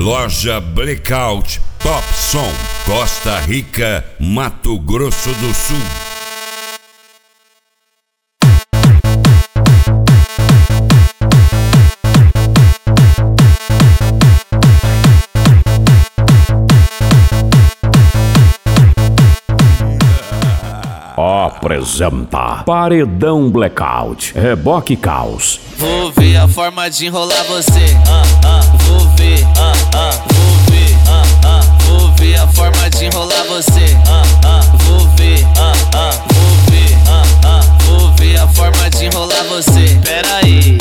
Loja Blackout Top Som, Costa Rica, Mato Grosso do Sul. Apresenta Paredão Blackout, Reboque Caos. Vou ver a forma de enrolar você. Vou ver, vou ver, vou ver a forma de enrolar você. Vou ver, vou ver, vou ver a forma de enrolar você. Pera aí,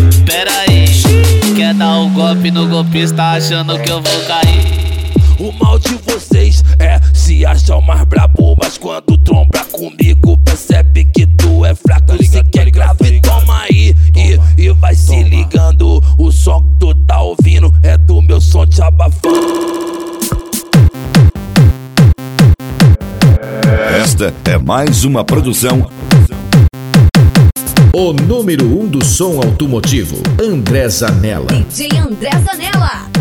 quer dar um golpe no golpista achando que eu vou cair? O mal de vocês é se achar o mais brabo, mas quando tromba comigo percebe que tu é fraco. Se quer grave, toma aí e vai se ligando. O som que tu tá ouvindo é do meu som te abafando. Esta é mais uma produção. O número 1 do som automotivo, André Zanella. DJ André Zanella.